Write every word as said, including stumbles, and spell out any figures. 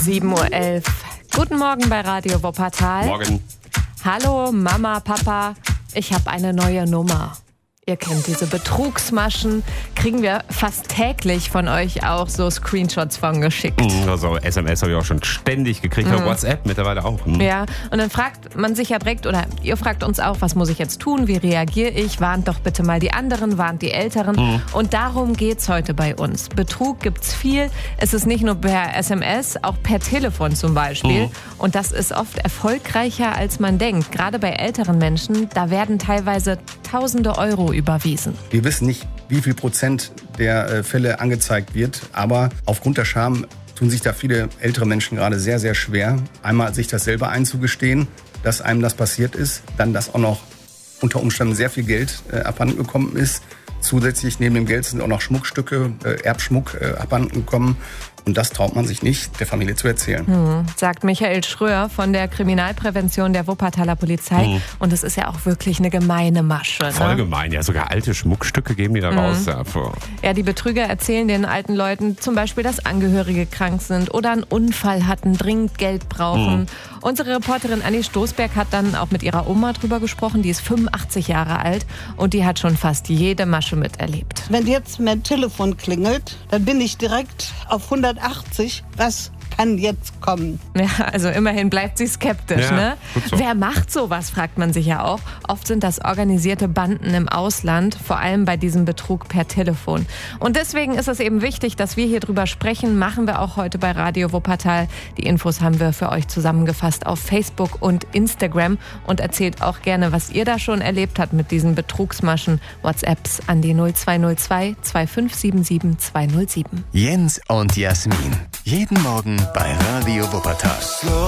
sieben Uhr elf. Guten Morgen bei Radio Wuppertal. Morgen. Hallo Mama, Papa, ich habe eine neue Nummer. Ihr kennt diese Betrugsmaschen, kriegen wir fast täglich von euch auch so Screenshots von geschickt. Also S M S habe ich auch schon ständig gekriegt, mhm. WhatsApp mittlerweile auch. Mhm. Ja, und dann fragt man sich ja direkt, oder ihr fragt uns auch, was muss ich jetzt tun, wie reagiere ich? Warnt doch bitte mal die anderen, warnt die Älteren. Mhm. Und darum geht's heute bei uns. Betrug gibt's viel. Es ist nicht nur per S M S, auch per Telefon zum Beispiel. Mhm. Und das ist oft erfolgreicher, als man denkt. Gerade bei älteren Menschen, da werden teilweise Tausende Euro überwiesen. Wir wissen nicht, wie viel Prozent der äh, Fälle angezeigt wird, aber aufgrund der Scham tun sich da viele ältere Menschen gerade sehr, sehr schwer, einmal sich das selber einzugestehen, dass einem das passiert ist, dann, dass auch noch unter Umständen sehr viel Geld äh, abhanden gekommen ist. Zusätzlich neben dem Geld sind auch noch Schmuckstücke, äh, Erbschmuck äh, abhanden gekommen. Und das traut man sich nicht, der Familie zu erzählen. Hm, sagt Michael Schröer von der Kriminalprävention der Wuppertaler Polizei. Hm. Und es ist ja auch wirklich eine gemeine Masche. Ne? Voll gemein, ja, sogar alte Schmuckstücke geben die da hm. raus. Ja, ja, die Betrüger erzählen den alten Leuten zum Beispiel, dass Angehörige krank sind oder einen Unfall hatten, dringend Geld brauchen. Hm. Unsere Reporterin Anni Stoßberg hat dann auch mit ihrer Oma drüber gesprochen. Die ist fünfundachtzig Jahre alt und die hat schon fast jede Masche miterlebt. Wenn jetzt mein Telefon klingelt, dann bin ich direkt auf hundertachtzig. Was kann jetzt kommen? Ja, also immerhin bleibt sie skeptisch, ja, ne? So. Wer macht sowas, fragt man sich ja auch. Oft sind das organisierte Banden im Ausland, vor allem bei diesem Betrug per Telefon. Und deswegen ist es eben wichtig, dass wir hier drüber sprechen. Machen wir auch heute bei Radio Wuppertal. Die Infos haben wir für euch zusammengefasst auf Facebook und Instagram. Und erzählt auch gerne, was ihr da schon erlebt habt mit diesen Betrugsmaschen. WhatsApps an die null zwei null zwei zwei fünf sieben sieben zwei null sieben. Jens und Jasmin. Jeden Morgen bei Radio Wuppertal.